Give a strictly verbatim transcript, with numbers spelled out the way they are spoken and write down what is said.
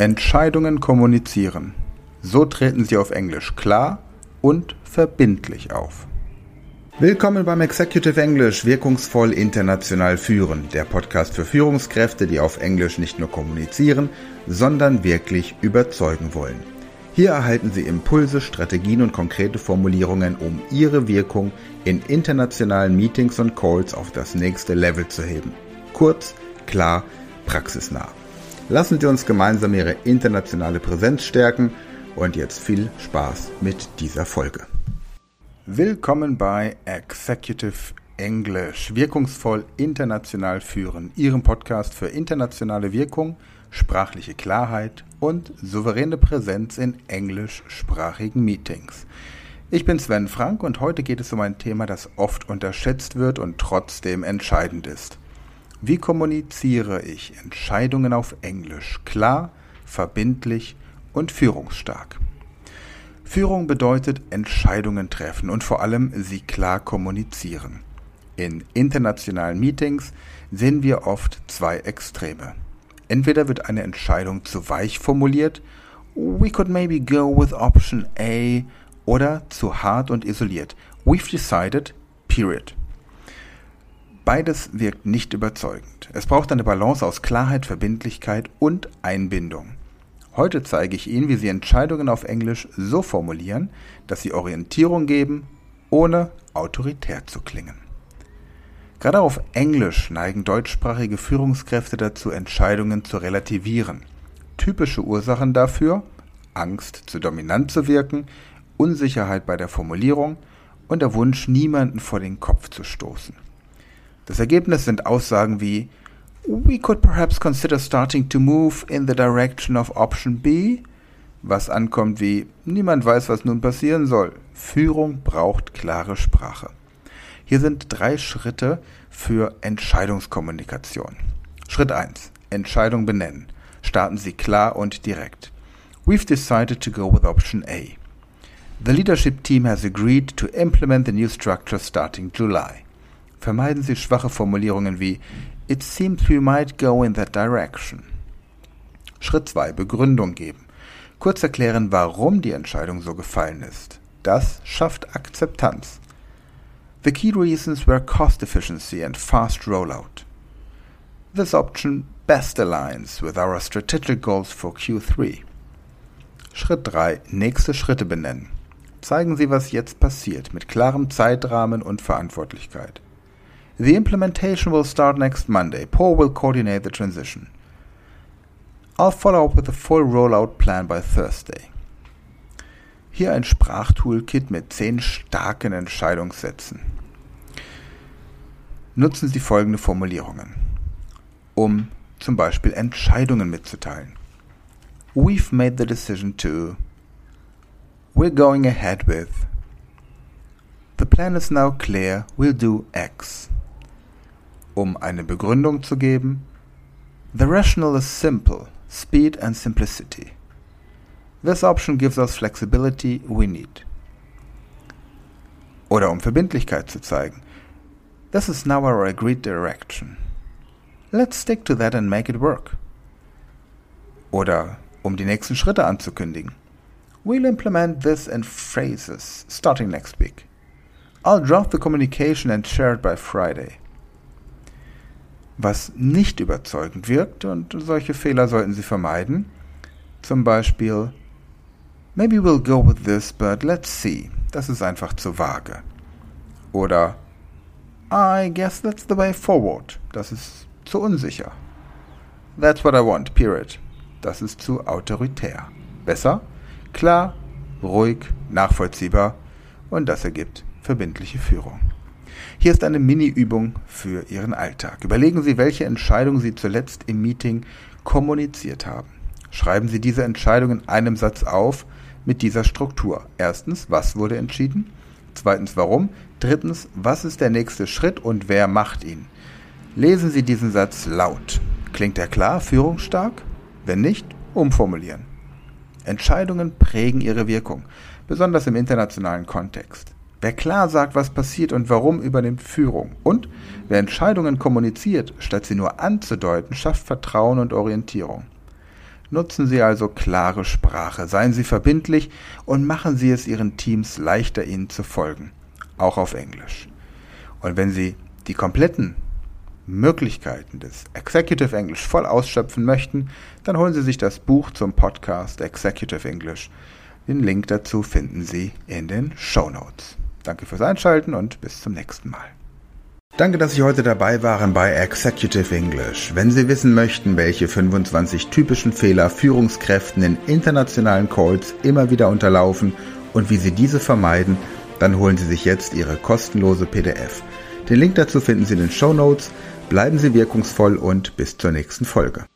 Entscheidungen kommunizieren. So treten sie auf Englisch klar und verbindlich auf. Willkommen beim Executive English, wirkungsvoll international führen, der Podcast für Führungskräfte, die auf Englisch nicht nur kommunizieren, sondern wirklich überzeugen wollen. Hier erhalten Sie Impulse, Strategien und konkrete Formulierungen, um Ihre Wirkung in internationalen Meetings und Calls auf das nächste Level zu heben. Kurz, klar, praxisnah. Lassen Sie uns gemeinsam Ihre internationale Präsenz stärken und jetzt viel Spaß mit dieser Folge. Willkommen bei Executive English, wirkungsvoll international führen, Ihrem Podcast für internationale Wirkung, sprachliche Klarheit und souveräne Präsenz in englischsprachigen Meetings. Ich bin Sven Frank und heute geht es um ein Thema, das oft unterschätzt wird und trotzdem entscheidend ist. Wie kommuniziere ich Entscheidungen auf Englisch klar, verbindlich und führungsstark? Führung bedeutet Entscheidungen treffen und vor allem sie klar kommunizieren. In internationalen Meetings sehen wir oft zwei Extreme. Entweder wird eine Entscheidung zu weich formuliert, we could maybe go with option A, oder zu hart und isoliert, we've decided, period. Beides wirkt nicht überzeugend. Es braucht eine Balance aus Klarheit, Verbindlichkeit und Einbindung. Heute zeige ich Ihnen, wie Sie Entscheidungen auf Englisch so formulieren, dass sie Orientierung geben, ohne autoritär zu klingen. Gerade auf Englisch neigen deutschsprachige Führungskräfte dazu, Entscheidungen zu relativieren. Typische Ursachen dafür: Angst, zu dominant zu wirken, Unsicherheit bei der Formulierung und der Wunsch, niemanden vor den Kopf zu stoßen. Das Ergebnis sind Aussagen wie "We could perhaps consider starting to move in the direction of option B", was ankommt wie "Niemand weiß, was nun passieren soll". Führung braucht klare Sprache. Hier sind drei Schritte für Entscheidungskommunikation. Schritt eins. Entscheidung benennen. Starten Sie klar und direkt. We've decided to go with option A. The leadership team has agreed to implement the new structure starting July. Vermeiden Sie schwache Formulierungen wie "It seems we might go in that direction". Schritt zwei. Begründung geben. Kurz erklären, warum die Entscheidung so gefallen ist. Das schafft Akzeptanz. The key reasons were cost efficiency and fast rollout. This option best aligns with our strategic goals for Q three. Schritt drei. Nächste Schritte benennen. Zeigen Sie, was jetzt passiert, mit klarem Zeitrahmen und Verantwortlichkeit. The implementation will start next Monday. Paul will coordinate the transition. I'll follow up with a full rollout plan by Thursday. Hier ein Sprachtoolkit mit zehn starken Entscheidungssätzen. Nutzen Sie folgende Formulierungen, um zum Beispiel Entscheidungen mitzuteilen. We've made the decision to. We're going ahead with. The plan is now clear. We'll do X. Um eine Begründung zu geben, the rationale is simple, speed and simplicity. This option gives us flexibility we need. Oder um Verbindlichkeit zu zeigen, this is now our agreed direction. Let's stick to that and make it work. Oder um die nächsten Schritte anzukündigen, we'll implement this in phases starting next week. I'll draft the communication and share it by Friday. Was nicht überzeugend wirkt, und solche Fehler sollten Sie vermeiden, zum Beispiel "Maybe we'll go with this, but let's see", das ist einfach zu vage. Oder "I guess that's the way forward", das ist zu unsicher. "That's what I want, period", das ist zu autoritär. Besser, klar, ruhig, nachvollziehbar, und das ergibt verbindliche Führung. Hier ist eine Mini-Übung für Ihren Alltag. Überlegen Sie, welche Entscheidung Sie zuletzt im Meeting kommuniziert haben. Schreiben Sie diese Entscheidung in einem Satz auf mit dieser Struktur. Erstens, was wurde entschieden? Zweitens, warum? Drittens, was ist der nächste Schritt und wer macht ihn? Lesen Sie diesen Satz laut. Klingt er klar, führungsstark? Wenn nicht, umformulieren. Entscheidungen prägen ihre Wirkung, besonders im internationalen Kontext. Wer klar sagt, was passiert und warum, übernimmt Führung. Und wer Entscheidungen kommuniziert, statt sie nur anzudeuten, schafft Vertrauen und Orientierung. Nutzen Sie also klare Sprache, seien Sie verbindlich und machen Sie es Ihren Teams leichter, Ihnen zu folgen, auch auf Englisch. Und wenn Sie die kompletten Möglichkeiten des Executive English voll ausschöpfen möchten, dann holen Sie sich das Buch zum Podcast Executive English. Den Link dazu finden Sie in den Shownotes. Danke fürs Einschalten und bis zum nächsten Mal. Danke, dass Sie heute dabei waren bei Executive English. Wenn Sie wissen möchten, welche fünfundzwanzig typischen Fehler Führungskräften in internationalen Calls immer wieder unterlaufen und wie Sie diese vermeiden, dann holen Sie sich jetzt Ihre kostenlose P D F. Den Link dazu finden Sie in den Shownotes. Bleiben Sie wirkungsvoll und bis zur nächsten Folge.